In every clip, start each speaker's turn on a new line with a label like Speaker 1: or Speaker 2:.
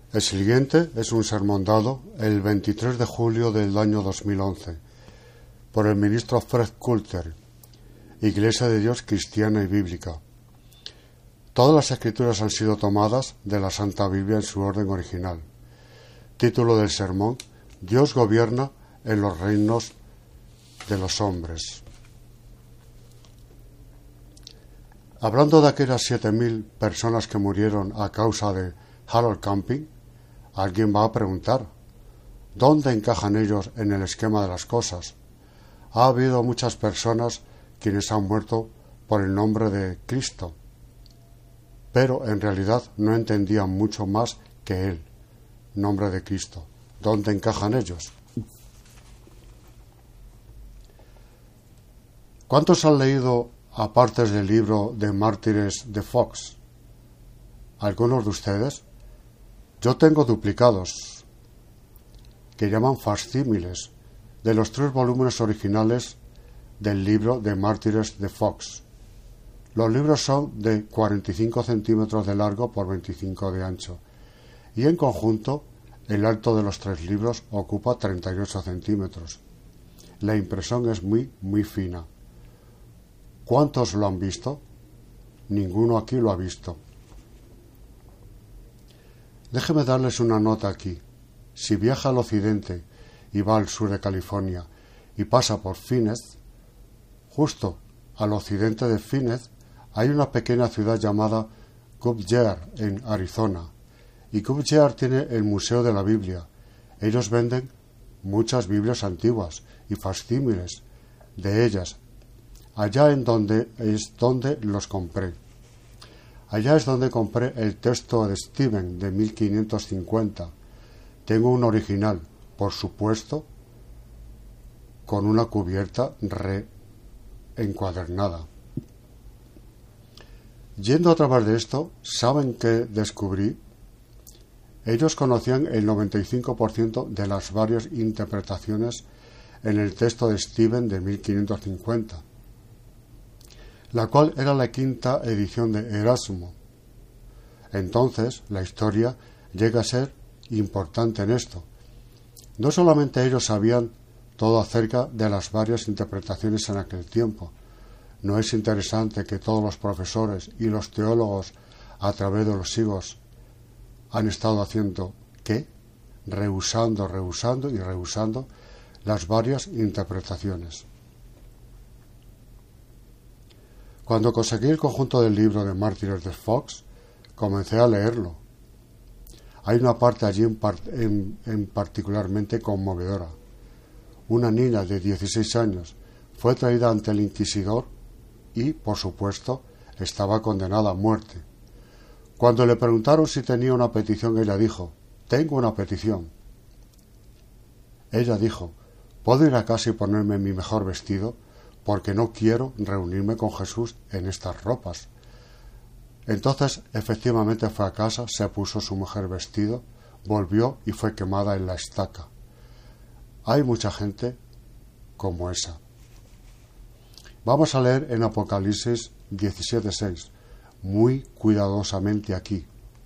Speaker 1: El siguiente es un sermón dado el 23 de julio del año 2011 por el ministro Fred Coulter, Iglesia de Dios Cristiana y Bíblica. Todas las escrituras han sido tomadas de la Santa Biblia en su orden original. Título del sermón: Dios gobierna en los reinos de los hombres. Hablando de aquellas 7.000 personas que murieron a causa de Harold Camping, alguien va a preguntar, ¿dónde encajan ellos en el esquema de las cosas? Ha habido muchas personas quienes han muerto por el nombre de Cristo, pero en realidad no entendían mucho más que él, nombre de Cristo. ¿Dónde encajan ellos? ¿Cuántos han leído apartes del libro de Mártires de Fox? ¿Algunos de ustedes? Yo tengo duplicados, que llaman facsímiles, de los 3 volúmenes originales del libro de Mártires de Fox. Los libros son de 45 centímetros de largo por 25 de ancho, y en conjunto el alto de los 3 libros ocupa 38 centímetros. La impresión es muy fina. ¿Cuántos lo han visto? Ninguno aquí lo ha visto. Déjeme darles una nota aquí. Si viaja al occidente y va al sur de California y pasa por Phoenix, justo al occidente de Phoenix hay una pequeña ciudad llamada Goodyear en Arizona. Y Goodyear tiene el Museo de la Biblia. Ellos venden muchas Biblias antiguas y facsímiles de ellas. Allá es donde los compré. Allá es donde compré el texto de Stephen de 1550. Tengo un original, por supuesto, con una cubierta reencuadernada. Yendo a través de esto, ¿saben qué descubrí? Ellos conocían el 95% de las varias interpretaciones en el texto de Stephen de 1550. La cual era la 5ª edición de Erasmo. Entonces, la historia llega a ser importante en esto. No solamente ellos sabían todo acerca de las varias interpretaciones en aquel tiempo. ¿No es interesante que todos los profesores y los teólogos a través de los siglos han estado haciendo ¿qué? Rehusando y rehusando las varias interpretaciones? Cuando conseguí el conjunto del libro de Mártires de Fox, comencé a leerlo. Hay una parte allí en particularmente conmovedora. Una niña de 16 años fue traída ante el inquisidor y, por supuesto, estaba condenada a muerte. Cuando le preguntaron si tenía una petición, ella dijo, «Tengo una petición». Ella dijo, «¿Puedo ir a casa y ponerme mi mejor vestido? Porque no quiero reunirme con Jesús en estas ropas». Entonces, efectivamente fue a casa, se puso su mejor vestido, volvió y fue quemada en la estaca. Hay mucha gente como esa. Vamos a leer en Apocalipsis 17:6, muy cuidadosamente aquí.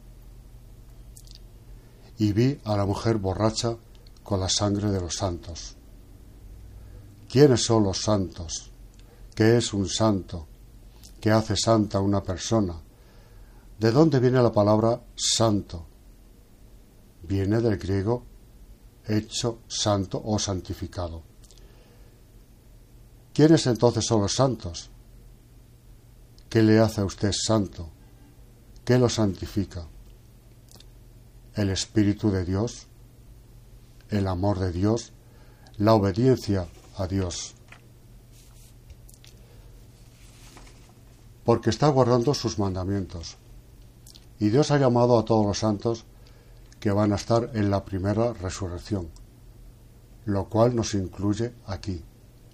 Speaker 1: Y vi a la mujer borracha con la sangre de los santos. ¿Quiénes son los santos? ¿Qué es un santo? ¿Qué hace santa una persona? ¿De dónde viene la palabra santo? Viene del griego hecho santo o santificado. ¿Quiénes entonces son los santos? ¿Qué le hace a usted santo? ¿Qué lo santifica? ¿El Espíritu de Dios? ¿El amor de Dios? ¿La obediencia a Dios? Porque está guardando sus mandamientos. Y Dios ha llamado a todos los santos que van a estar en la primera resurrección, lo cual nos incluye aquí.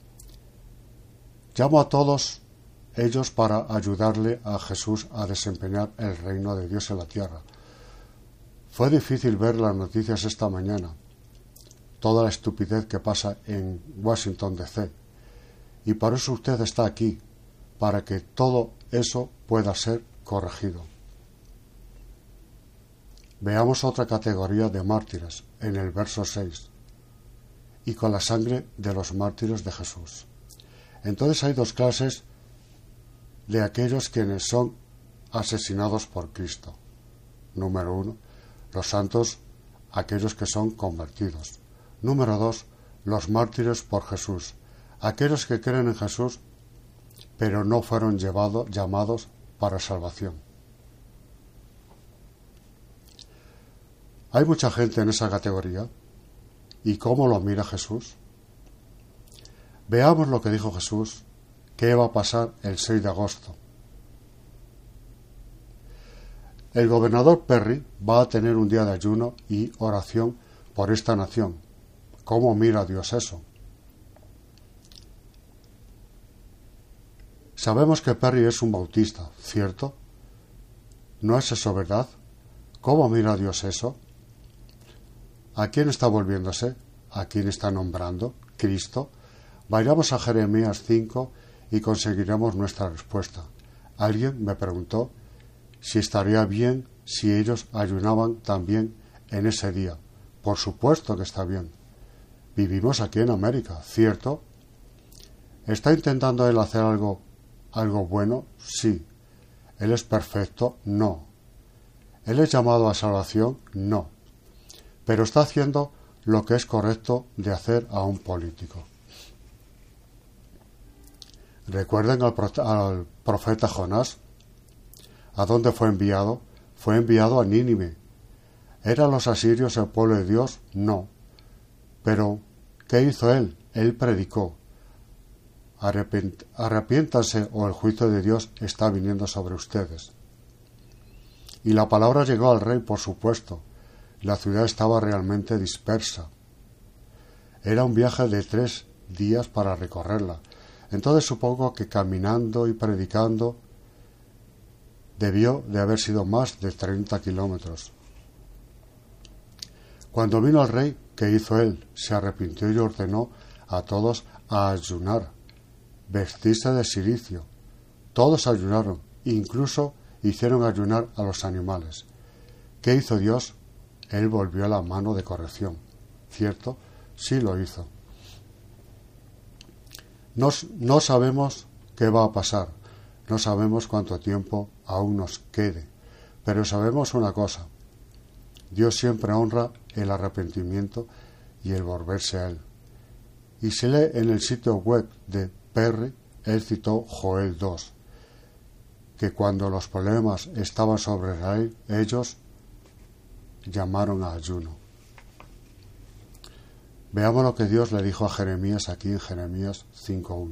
Speaker 1: Llamo a todos ellos para ayudarle a Jesús a desempeñar el reino de Dios en la tierra. Fue difícil ver las noticias esta mañana, toda la estupidez que pasa en Washington DC, y por eso usted está aquí, para que todo eso pueda ser corregido. Veamos otra categoría de mártires en el verso 6. Y con la sangre de los mártires de Jesús. Entonces hay dos clases de aquellos quienes son asesinados por Cristo. Número 1, los santos, aquellos que son convertidos. Número 2, los mártires por Jesús, aquellos que creen en Jesús, pero no fueron llamados para salvación. Hay mucha gente en esa categoría. ¿Y cómo lo mira Jesús? Veamos lo que dijo Jesús, qué va a pasar el 6 de agosto. El gobernador Perry va a tener un día de ayuno y oración por esta nación. ¿Cómo mira Dios eso? Sabemos que Perry es un bautista, ¿cierto? ¿No es eso verdad? ¿Cómo mira Dios eso? ¿A quién está volviéndose? ¿A quién está nombrando? ¿Cristo? Vayamos a Jeremías 5 y conseguiremos nuestra respuesta. Alguien me preguntó si estaría bien si ellos ayunaban también en ese día. Por supuesto que está bien. Vivimos aquí en América, ¿cierto? ¿Está intentando él hacer algo bueno? Sí. ¿Él es perfecto? No. ¿Él es llamado a salvación? No. Pero está haciendo lo que es correcto de hacer a un político. ¿Recuerden al profeta Jonás? ¿A dónde fue enviado? Fue enviado a Nínive. ¿Eran los asirios el pueblo de Dios? No. Pero, ¿qué hizo él? Él predicó. Arrepiéntanse o el juicio de Dios está viniendo sobre ustedes. Y la palabra llegó al rey, por supuesto. La ciudad estaba realmente dispersa. Era un viaje de 3 días para recorrerla. Entonces supongo que caminando y predicando debió de haber sido más de 30 kilómetros. Cuando vino el rey, ¿qué hizo él? Se arrepintió y ordenó a todos a ayunar, vestirse de cilicio. Todos ayunaron, incluso hicieron ayunar a los animales. ¿Qué hizo Dios? Él volvió a la mano de corrección. ¿Cierto? Sí lo hizo. No sabemos qué va a pasar. No sabemos cuánto tiempo aún nos quede. Pero sabemos una cosa. Dios siempre honra el arrepentimiento y el volverse a Él. Y se lee en el sitio web de Perry, él citó Joel 2, que cuando los problemas estaban sobre Israel, ellos llamaron a ayuno. Veamos lo que Dios le dijo a Jeremías aquí en Jeremías 5:1.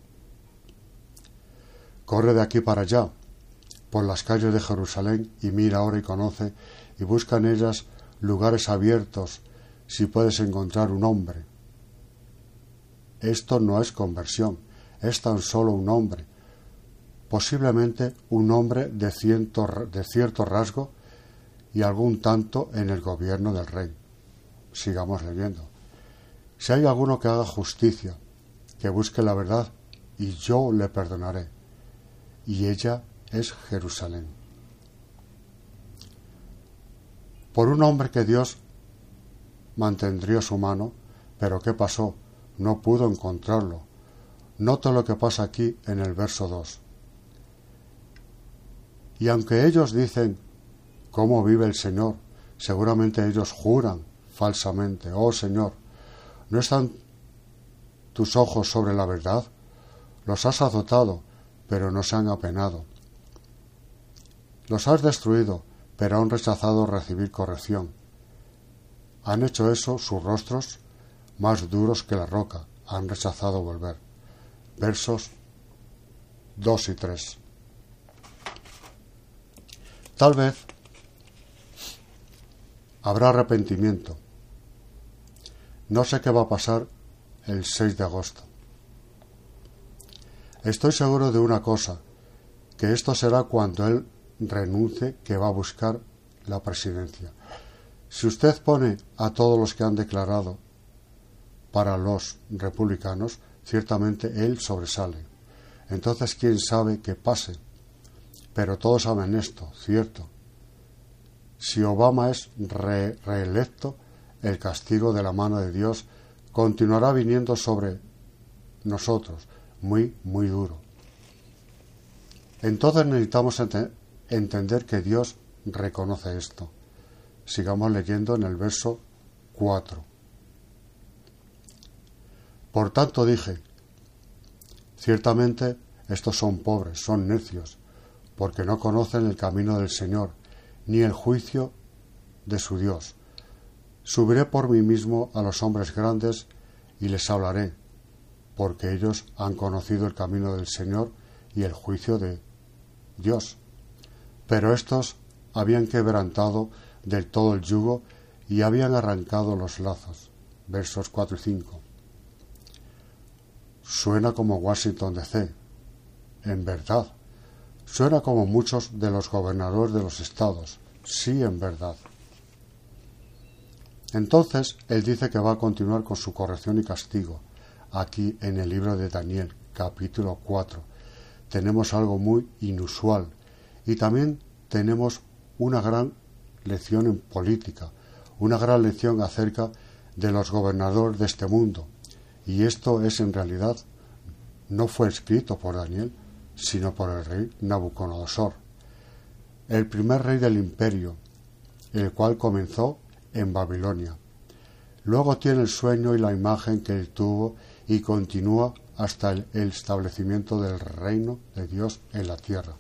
Speaker 1: Corre de aquí para allá, por las calles de Jerusalén, y mira ahora y conoce, y busca en ellas lugares abiertos, si puedes encontrar un hombre. Esto no es conversión, es tan solo un hombre, posiblemente un hombre de cierto rasgo y algún tanto en el gobierno del rey. Sigamos leyendo. Si hay alguno que haga justicia, que busque la verdad, y yo le perdonaré. Y ella es Jerusalén. Por un hombre que Dios mantendría su mano, pero ¿qué pasó? No pudo encontrarlo. Nota lo que pasa aquí en el verso 2. Y aunque ellos dicen, ¿cómo vive el Señor? Seguramente ellos juran falsamente, oh Señor, ¿no están tus ojos sobre la verdad? Los has azotado, pero no se han apenado. Los has destruido, pero han rechazado recibir corrección. Han hecho eso sus rostros más duros que la roca, han rechazado volver. Versos 2 y 3. Tal vez habrá arrepentimiento. No sé qué va a pasar el 6 de agosto. Estoy seguro de una cosa, que esto será cuando él renuncie, que va a buscar la presidencia. Si usted pone a todos los que han declarado para los republicanos, ciertamente él sobresale. Entonces, ¿quién sabe qué pase? Pero todos saben esto, ¿cierto? si Obama es reelecto, el castigo de la mano de Dios continuará viniendo sobre nosotros, muy, muy duro. Entonces necesitamos entender que Dios reconoce esto. Sigamos leyendo en el verso 4. Por tanto dije, ciertamente estos son pobres, son necios, porque no conocen el camino del Señor, ni el juicio de su Dios. Subiré por mí mismo a los hombres grandes y les hablaré, porque ellos han conocido el camino del Señor y el juicio de Dios. Pero estos habían quebrantado del todo el yugo y habían arrancado los lazos. Versos 4 y 5. Suena como Washington DC. En verdad. Suena como muchos de los gobernadores de los estados. Sí, en verdad. Entonces, él dice que va a continuar con su corrección y castigo. Aquí en el libro de Daniel, capítulo 4, tenemos algo muy inusual y también tenemos una gran lección en política, una gran lección acerca de los gobernadores de este mundo. Y esto es en realidad, no fue escrito por Daniel, sino por el rey Nabucodonosor, el primer rey del imperio, el cual comenzó en Babilonia. Luego tiene el sueño y la imagen que él tuvo y continúa hasta el establecimiento del reino de Dios en la tierra.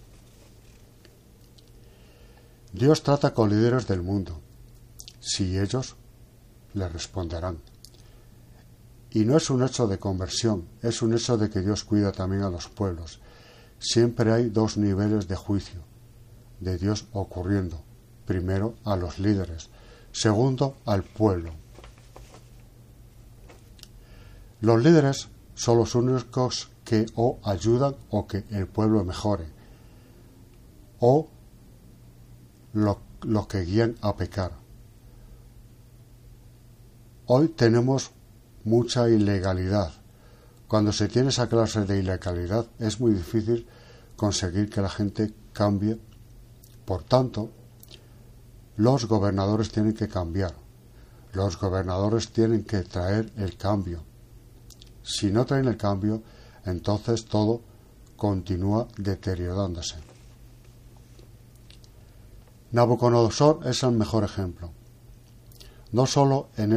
Speaker 1: Dios trata con líderes del mundo, si ellos le responderán. Y no es un hecho de conversión, es un hecho de que Dios cuida también a los pueblos. Siempre hay dos niveles de juicio de Dios ocurriendo. Primero, a los líderes. Segundo, al pueblo. Los líderes son los únicos que o ayudan o que el pueblo mejore, o los que guían a pecar. Hoy tenemos mucha ilegalidad. Cuando se tiene esa clase de ilegalidad es muy difícil conseguir que la gente cambie. Por tanto, los gobernadores tienen que cambiar. Los gobernadores tienen que traer el cambio. Si no traen el cambio, entonces todo continúa deteriorándose. Nabucodonosor es el mejor ejemplo. No solo en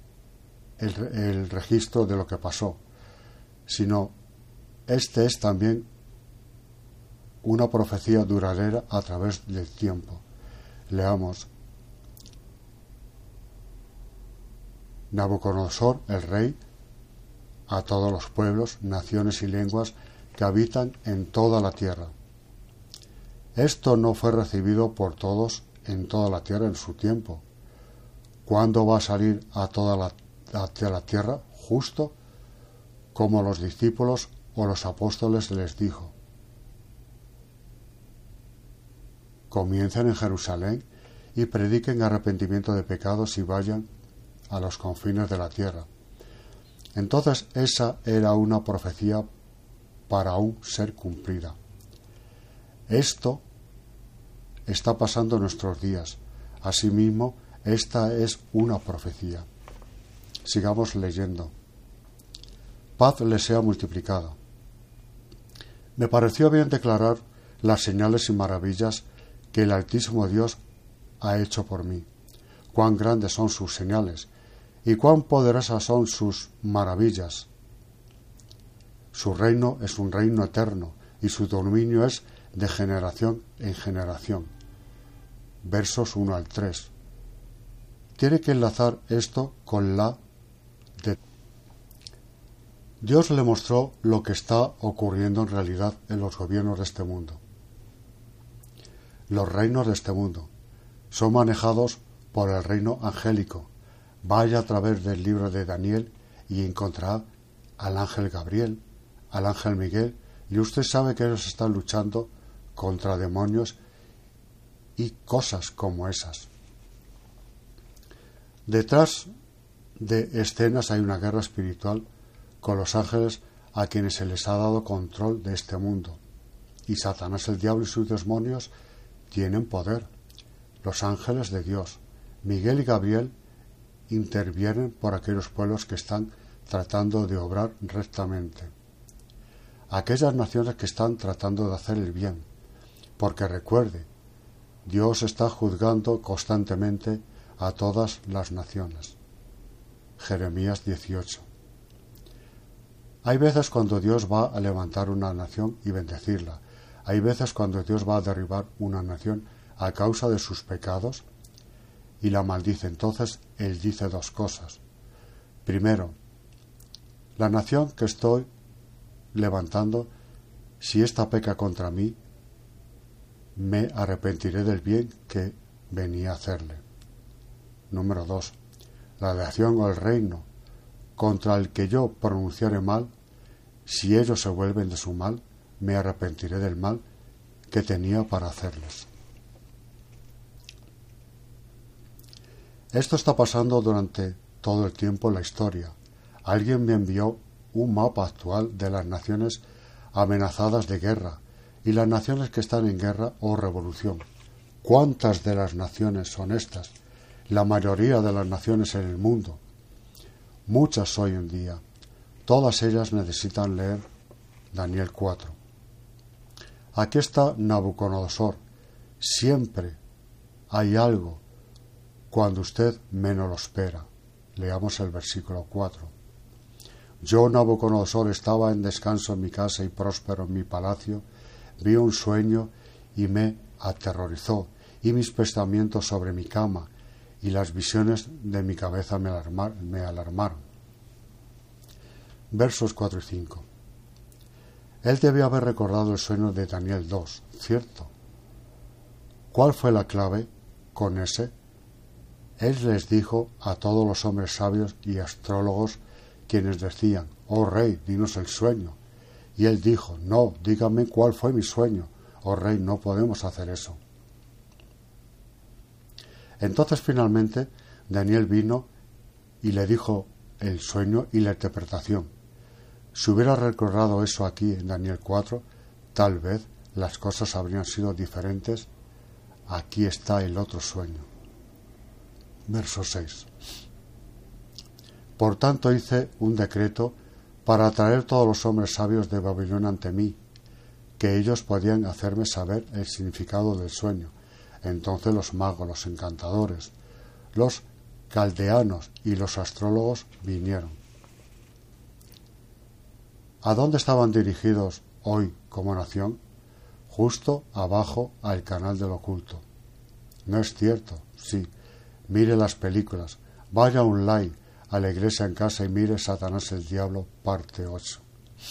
Speaker 1: el registro de lo que pasó, sino este es también una profecía duradera a través del tiempo. Leamos. Nabucodonosor, el rey, a todos los pueblos, naciones y lenguas que habitan en toda la tierra. Esto no fue recibido por todos en toda la tierra en su tiempo. ¿Cuándo va a salir a toda la tierra? Justo como los discípulos o los apóstoles les dijo. Comiencen en Jerusalén y prediquen arrepentimiento de pecados y vayan a los confines de la tierra. Entonces esa era una profecía para aún ser cumplida. Esto está pasando en nuestros días. Asimismo, esta es una profecía. Sigamos leyendo. Paz les sea multiplicada. Me pareció bien declarar las señales y maravillas que el Altísimo Dios ha hecho por mí. Cuán grandes son sus señales y cuán poderosas son sus maravillas. Su reino es un reino eterno y su dominio es de generación en generación. Versos 1 al 3. Tiene que enlazar esto con la de Dios le mostró lo que está ocurriendo en realidad en los gobiernos de este mundo. Los reinos de este mundo son manejados por el reino angélico. Vaya a través del libro de Daniel y encontrará al ángel Gabriel, al ángel Miguel, y usted sabe que ellos están luchando contra demonios y cosas como esas. Detrás de escenas hay una guerra espiritual con los ángeles a quienes se les ha dado control de este mundo. Y Satanás, el diablo y sus demonios tienen poder. los ángeles de Dios, Miguel y Gabriel, intervienen por aquellos pueblos que están tratando de obrar rectamente. Aquellas naciones que están tratando de hacer el bien, porque recuerde, Dios está juzgando constantemente a todas las naciones. Jeremías 18. Hay veces cuando Dios va a levantar una nación y bendecirla. Hay veces cuando Dios va a derribar una nación a causa de sus pecados y la maldice. Entonces Él dice dos cosas. Primero, la nación que estoy levantando, si ésta peca contra mí, me arrepentiré del bien que venía a hacerle. Número 2. La nación o el reino contra el que yo pronunciare mal, si ellos se vuelven de su mal, me arrepentiré del mal que tenía para hacerles. Esto está pasando durante todo el tiempo en la historia. Alguien me envió un mapa actual de las naciones amenazadas de guerra y las naciones que están en guerra o revolución. ¿Cuántas de las naciones son estas? La mayoría de las naciones en el mundo. Muchas hoy en día. Todas ellas necesitan leer Daniel 4. Aquí está Nabucodonosor. Siempre hay algo cuando usted menos lo espera. Leamos el versículo 4. Yo, Nabucodonosor, estaba en descanso en mi casa y próspero en mi palacio. Vi un sueño y me aterrorizó, y mis pensamientos sobre mi cama y las visiones de mi cabeza me alarmaron. Versos 4 y 5. Él debía haber recordado el sueño de Daniel 2, ¿cierto? ¿Cuál fue la clave con ese? Él les dijo a todos los hombres sabios y astrólogos quienes decían, oh rey, dinos el sueño. Y él dijo, no, dígame cuál fue mi sueño. Oh rey, no podemos hacer eso. Entonces finalmente Daniel vino y le dijo el sueño y la interpretación. Si hubiera recordado eso aquí en Daniel 4, tal vez las cosas habrían sido diferentes. Aquí está el otro sueño. Verso 6. Por tanto hice un decreto para atraer todos los hombres sabios de Babilonia ante mí, que ellos podían hacerme saber el significado del sueño. Entonces los magos, los encantadores, los caldeanos y los astrólogos vinieron. ¿A dónde estaban dirigidos hoy como nación? Justo abajo al canal del oculto. ¿No es cierto? Sí. Mire las películas. Vaya un live a la iglesia en casa y mire Satanás el Diablo, parte 8.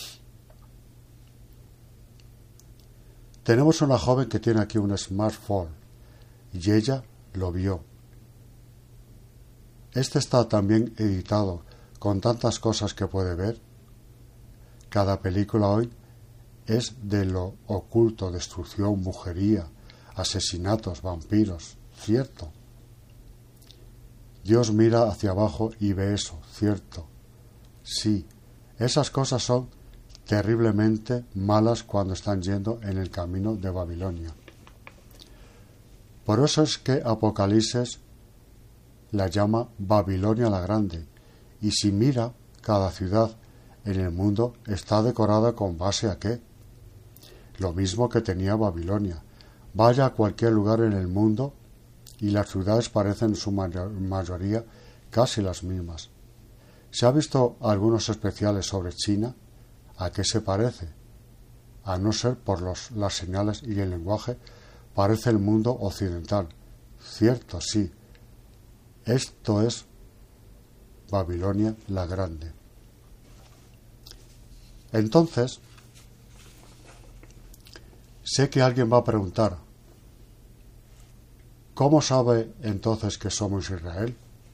Speaker 1: Tenemos una joven que tiene aquí un smartphone y ella lo vio. Este está también editado con tantas cosas que puede ver. Cada película hoy es de lo oculto, destrucción, brujería, asesinatos, vampiros, ¿cierto? Dios mira hacia abajo y ve eso, ¿cierto? Sí, esas cosas son terriblemente malas cuando están yendo en el camino de Babilonia. Por eso es que Apocalipsis la llama Babilonia la Grande, y si mira, cada ciudad en el mundo está decorada con base a qué. Lo mismo que tenía Babilonia. Vaya a cualquier lugar en el mundo y las ciudades parecen en su mayoría casi las mismas. ¿Se ha visto algunos especiales sobre China? ¿A qué se parece? A no ser por las señales y el lenguaje, parece el mundo occidental. Cierto, sí. Esto es Babilonia la Grande. Entonces, sé que alguien va a preguntar, ¿cómo sabe entonces que somos Israel?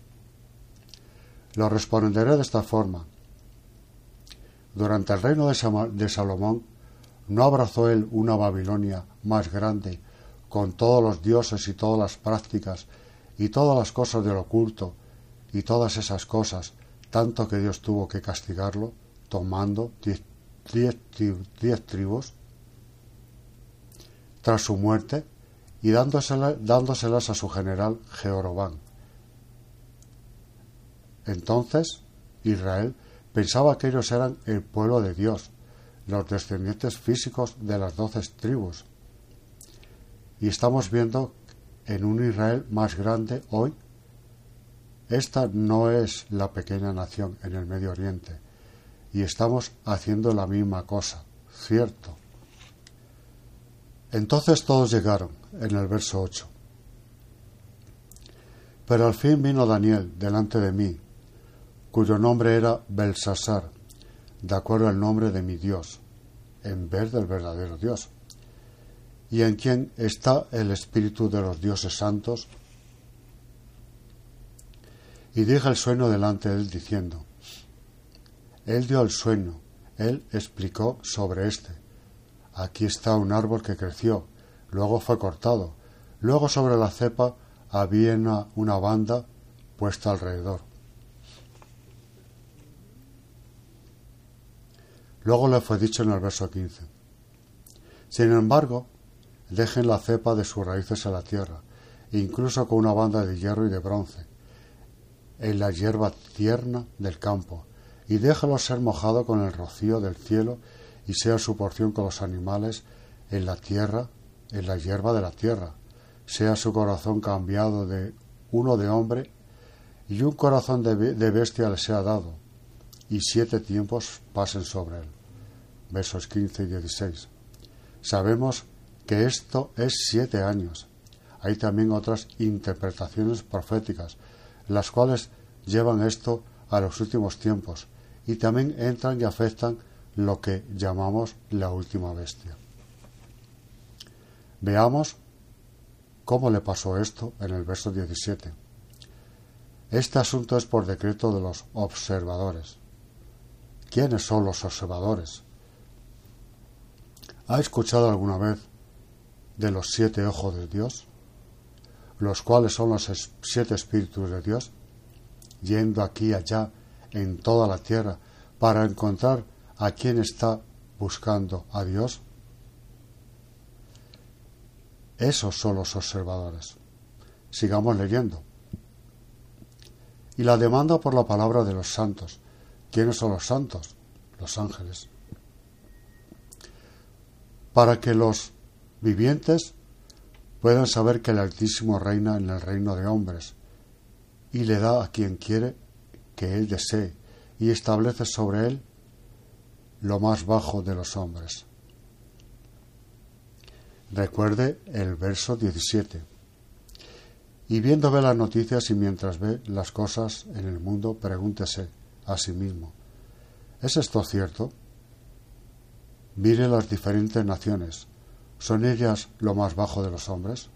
Speaker 1: Lo responderé de esta forma. Durante el reino de Salomón, ¿no abrazó él una Babilonia más grande, con todos los dioses y todas las prácticas, y todas las cosas del oculto, y todas esas cosas, tanto que Dios tuvo que castigarlo, tomando 10 tribus? Tras su muerte, y dándoselas a su general Jeroboam. Entonces Israel pensaba que ellos eran el pueblo de Dios, los descendientes físicos de las 12 tribus. Y estamos viendo en un Israel más grande hoy. Esta no es la pequeña nación en el Medio Oriente, y estamos haciendo la misma cosa, cierto. Entonces todos llegaron, en el verso 8. Pero al fin vino Daniel delante de mí, cuyo nombre era Belsasar, de acuerdo al nombre de mi Dios, en vez del verdadero Dios, y en quien está el espíritu de los dioses santos. Y dije el sueño delante de él, diciendo: Él dio el sueño, él explicó sobre este. Aquí está un árbol que creció, luego fue cortado, luego sobre la cepa había una banda puesta alrededor. Luego le fue dicho en el verso 15: Sin embargo, dejen la cepa de sus raíces en la tierra, incluso con una banda de hierro y de bronce, en la hierba tierna del campo, y déjalo ser mojado con el rocío del cielo, y sea su porción con los animales en la tierra, en la hierba de la tierra. Sea su corazón cambiado de uno de hombre, y un corazón de bestia le sea dado, y 7 tiempos pasen sobre él. Versos 15 y 16. Sabemos que esto es 7 años. Hay también otras interpretaciones proféticas, las cuales llevan esto a los últimos tiempos, y también entran y afectan lo que llamamos la última bestia. Veamos cómo le pasó esto en el verso 17. Este asunto es por decreto de los observadores. ¿Quiénes son los observadores? ¿Ha escuchado alguna vez de los 7 ojos de Dios, los cuales son los 7 espíritus de Dios, yendo aquí y allá en toda la tierra para encontrar a quien está buscando a Dios? Esos son los observadores. Sigamos leyendo. Y la demanda por la palabra de los santos. ¿Quiénes son los santos? Los ángeles. Para que los vivientes puedan saber que el Altísimo reina en el reino de hombres, y le da a quien quiere que él desee, y establece sobre él lo más bajo de los hombres. Recuerde el verso 17. Y viendo ve las noticias y mientras ve las cosas en el mundo, pregúntese a sí mismo: ¿es esto cierto? Mire las diferentes naciones. ¿Son ellas lo más bajo de los hombres?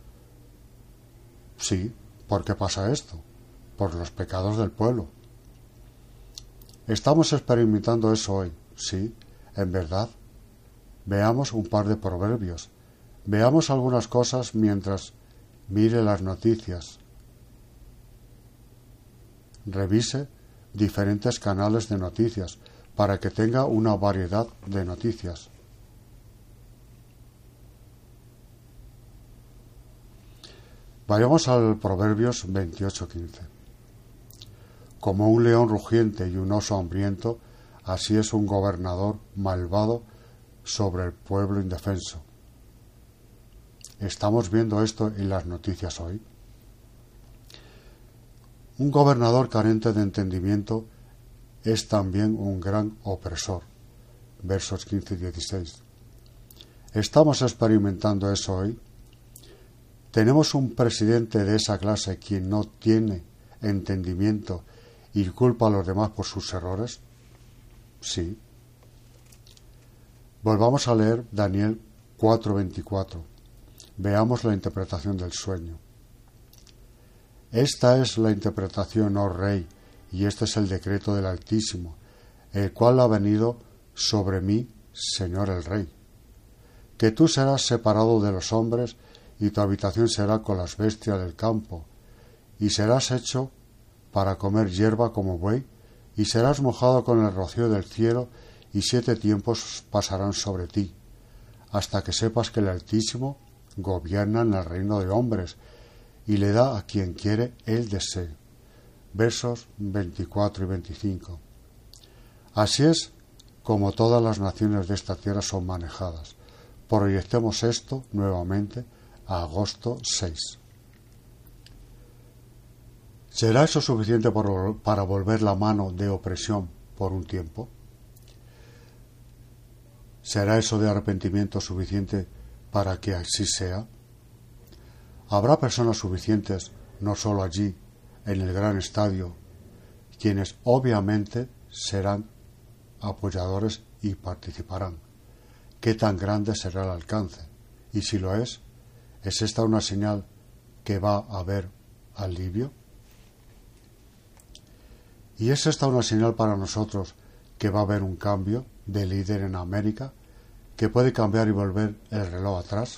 Speaker 1: Sí. ¿Por qué pasa esto? Por los pecados del pueblo. Estamos experimentando eso hoy. Sí, en verdad. Veamos un par de proverbios. Veamos algunas cosas mientras mire las noticias. Revise diferentes canales de noticias para que tenga una variedad de noticias. Vayamos al Proverbios 28:15. Como un león rugiente y un oso hambriento, así es un gobernador malvado sobre el pueblo indefenso. Estamos viendo esto en las noticias hoy. Un gobernador carente de entendimiento es también un gran opresor. Versos 15 y 16. ¿Estamos experimentando eso hoy? ¿Tenemos un presidente de esa clase quien no tiene entendimiento y culpa a los demás por sus errores? Sí. Volvamos a leer Daniel 4:24. Veamos la interpretación del sueño. Esta es la interpretación, oh rey, y este es el decreto del Altísimo, el cual ha venido sobre mí, Señor el Rey. Que tú serás separado de los hombres, y tu habitación será con las bestias del campo, y serás hecho para comer hierba como buey, y serás mojado con el rocío del cielo, y 7 tiempos pasarán sobre ti, hasta que sepas que el Altísimo gobierna en el reino de hombres y le da a quien quiere el deseo. Versos 24 y 25. Así es como todas las naciones de esta tierra son manejadas. Proyectemos esto nuevamente a agosto 6. ¿Será eso suficiente para volver la mano de opresión por un tiempo? ¿Será eso de arrepentimiento suficiente para que así sea? Habrá personas suficientes, no solo allí, en el gran estadio, quienes obviamente serán apoyadores y participarán. ¿Qué tan grande será el alcance? Y si lo ¿es esta una señal que va a haber alivio? ¿Y es esta una señal para nosotros que va a haber un cambio de líder en América, que puede cambiar y volver el reloj atrás?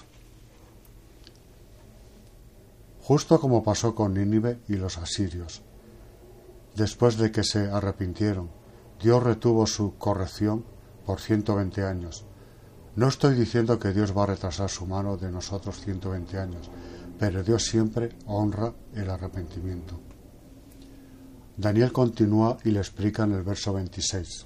Speaker 1: Justo como pasó con Nínive y los asirios. Después de que se arrepintieron, Dios retuvo su corrección por 120 años. No estoy diciendo que Dios va a retrasar su mano de nosotros 120 años, pero Dios siempre honra el arrepentimiento. Daniel continúa y le explica en el verso 26.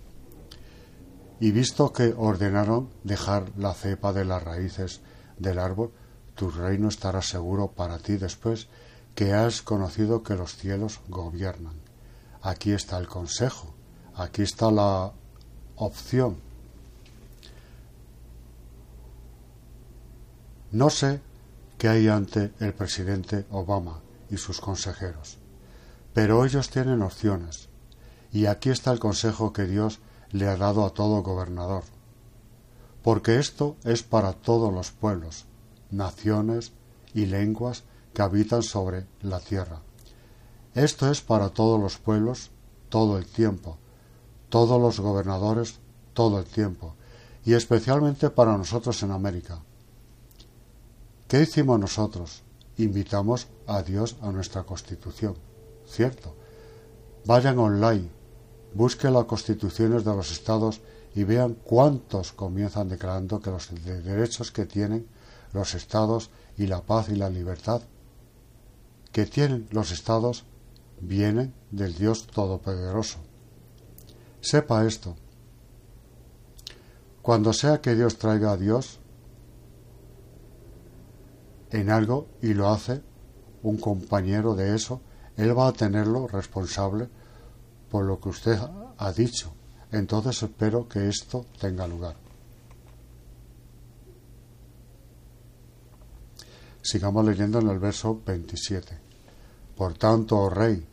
Speaker 1: Y visto que ordenaron dejar la cepa de las raíces del árbol, tu reino estará seguro para ti después que has conocido que los cielos gobiernan. Aquí está el consejo, aquí está la opción. No sé qué hay ante el presidente Obama y sus consejeros, pero ellos tienen opciones, y aquí está el consejo que Dios le ha dado a todo gobernador, porque esto es para todos los pueblos, naciones y lenguas que habitan sobre la tierra. Esto es para todos los pueblos todo el tiempo, todos los gobernadores todo el tiempo, y especialmente para nosotros en América. ¿Qué hicimos nosotros? Invitamos a Dios a nuestra Constitución, ¿cierto? Vayan online, busquen las constituciones de los estados y vean cuántos comienzan declarando que los derechos que tienen los estados y la paz y la libertad que tienen los estados vienen del Dios Todopoderoso. Sepa esto. Cuando sea que Dios traiga a Dios en algo y lo hace un compañero de eso, él va a tenerlo responsable por lo que usted ha dicho. Entonces espero que esto tenga lugar. Sigamos leyendo en el verso 27. Por tanto, oh rey,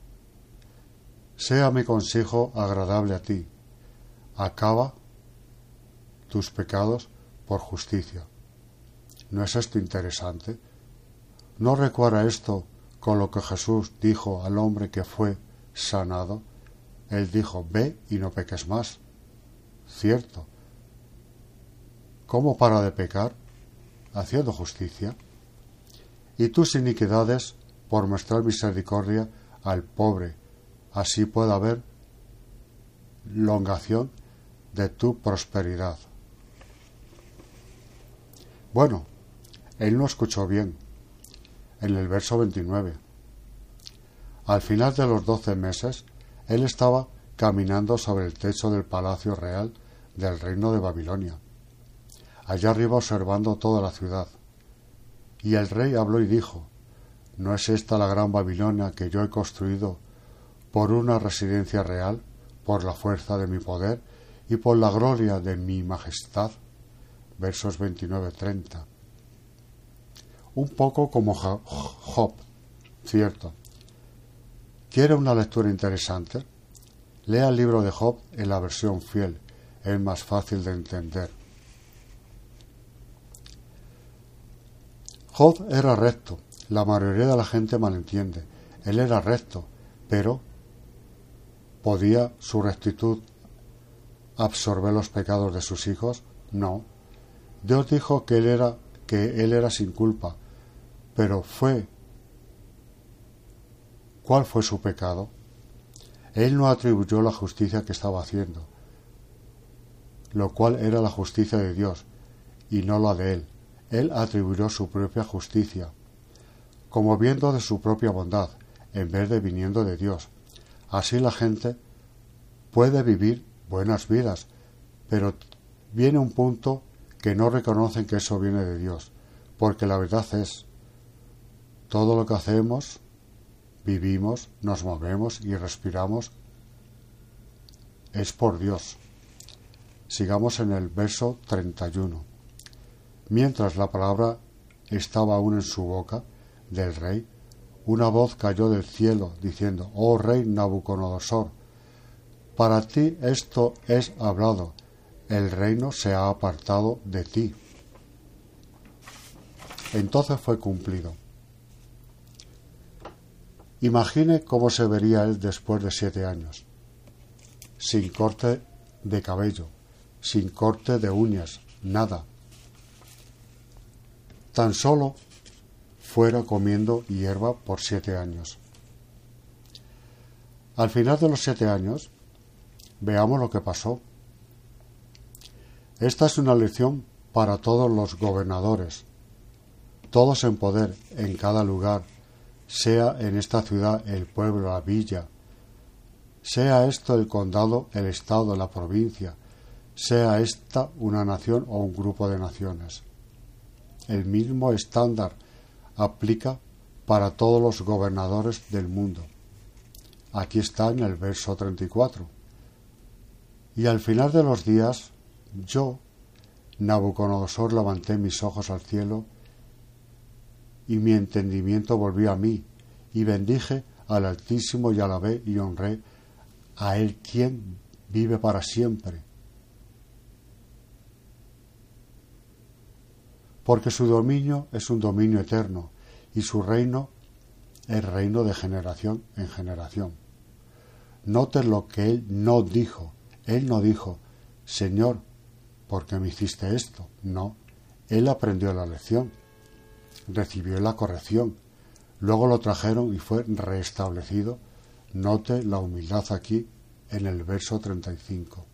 Speaker 1: sea mi consejo agradable a ti. Acaba tus pecados por justicia. ¿No es esto interesante? ¿No recuerda esto con lo que Jesús dijo al hombre que fue sanado? Él dijo, ve y no peques más. Cierto. ¿Cómo para de pecar? Haciendo justicia. Y tus iniquidades por mostrar misericordia al pobre. Así puede haber longación de tu prosperidad. Bueno, él no escuchó bien. En el verso 29. Al final de los 12 meses, él estaba caminando sobre el techo del palacio real del reino de Babilonia, allá arriba observando toda la ciudad. Y el rey habló y dijo, ¿no es esta la gran Babilonia que yo he construido por una residencia real, por la fuerza de mi poder y por la gloria de mi majestad? Versos 29-30. Un poco como Job, ¿cierto? ¿Quiere una lectura interesante? Lea el libro de Job en la versión fiel, es más fácil de entender. Job era recto, la mayoría de la gente malentiende. Él era recto, pero ¿podía su rectitud absorber los pecados de sus hijos? No. Dios dijo que él era sin culpa, pero ¿cuál fue su pecado? Él no atribuyó la justicia que estaba haciendo, lo cual era la justicia de Dios y no la de él. él atribuyó su propia justicia, como viendo de su propia bondad, en vez de viniendo de Dios. Así la gente puede vivir buenas vidas, pero viene un punto que no reconocen que eso viene de Dios, porque la verdad es, todo lo que hacemos, vivimos, nos movemos y respiramos, es por Dios. Sigamos en el verso 31. Mientras la palabra estaba aún en su boca del rey, una voz cayó del cielo diciendo: «Oh rey Nabucodonosor, para ti esto es hablado, el reino se ha apartado de ti». Entonces fue cumplido. Imagine cómo se vería él después de 7 años, sin corte de cabello, sin corte de uñas, nada. Tan solo fuera comiendo hierba por 7 años. Al final de los 7 años, veamos lo que pasó. Esta es una lección para todos los gobernadores, todos en poder, en cada lugar, sea en esta ciudad, el pueblo, la villa, sea esto el condado, el estado, la provincia, sea esta una nación o un grupo de naciones. El mismo estándar aplica para todos los gobernadores del mundo. Aquí está en el verso 34. Y al final de los días, yo, Nabucodonosor, levanté mis ojos al cielo y mi entendimiento volvió a mí, y bendije al Altísimo y alabé y honré a Él quien vive para siempre. Porque su dominio es un dominio eterno y su reino es reino de generación en generación. Noten lo que Él no dijo. Él no dijo: Señor, ¿por qué me hiciste esto? No, Él aprendió la lección, recibió la corrección, luego lo trajeron y fue restablecido. Note la humildad aquí en el verso 35.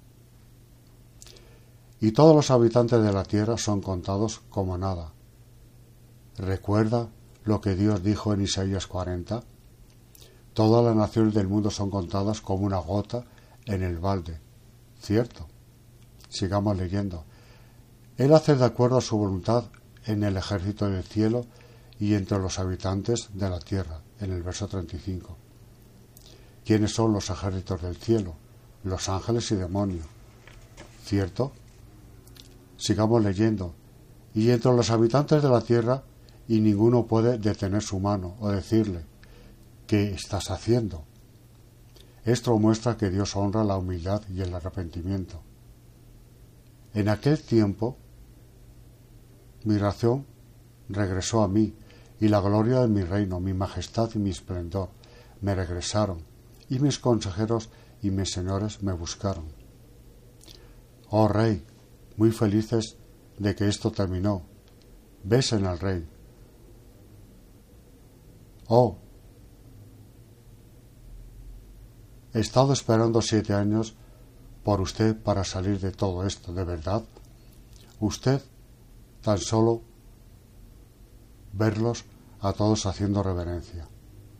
Speaker 1: Y todos los habitantes de la tierra son contados como nada. ¿Recuerda lo que Dios dijo en Isaías 40? Todas las naciones del mundo son contadas como una gota en el balde. ¿Cierto? Sigamos leyendo. Él hace de acuerdo a su voluntad en el ejército del cielo y entre los habitantes de la tierra, en el verso 35. ¿Quiénes son los ejércitos del cielo? Los ángeles y demonios. ¿Cierto? Sigamos leyendo. Y entre los habitantes de la tierra, y ninguno puede detener su mano o decirle: ¿qué estás haciendo? Esto muestra que Dios honra la humildad y el arrepentimiento. En aquel tiempo, mi razón regresó a mí, y la gloria de mi reino, mi majestad y mi esplendor me regresaron, y mis consejeros y mis señores me buscaron. Oh Rey, muy felices de que esto terminó, besen al Rey. Oh, he estado esperando 7 años por usted para salir de todo esto, ¿de verdad? Usted tan solo verlos a todos haciendo reverencia.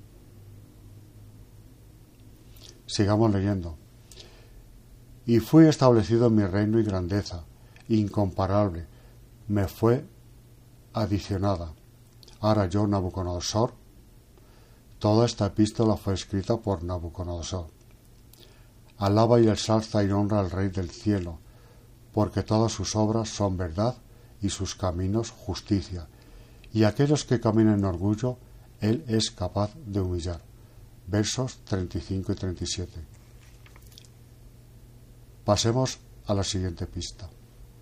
Speaker 1: Sigamos leyendo. Y fui establecido en mi reino y grandeza, incomparable, me fue adicionada. Ahora yo, Nabucodonosor, toda esta epístola fue escrita por Nabucodonosor. Alaba y ensalza y honra al Rey del cielo, porque todas sus obras son verdad y sus caminos justicia, y aquellos que caminan en orgullo, Él es capaz de humillar. Versos 35 y 37. Pasemos a la siguiente pista.